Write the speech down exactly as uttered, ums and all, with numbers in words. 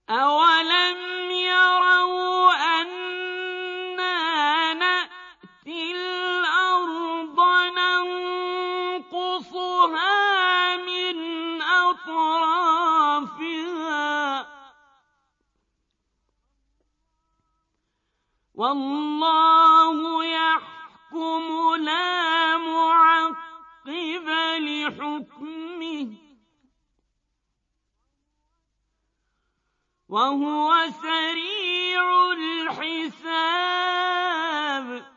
أَوَلَمْ يَرَوْا أَنَّا نَأْتِي الْأَرْضَ نَنقُصُهَا مِنْ أَطْرَافِهَا ۚ وَاللَّهُ يَحْكُمُ لَا مُعَقِّبَ لِحُكْمِهِ ۚ وَهُوَ سَرِيعُ الْحِسَابِ.